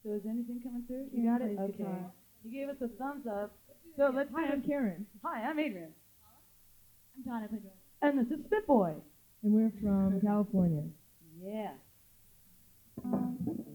So is anything coming through? You Karen got it? plays Okay. guitar. You gave us a thumbs up. So let's Hi, I'm Karen. Hi, I'm Adrian. I'm Donna Pedro. And this is Spitboy. And we're from California. Yeah.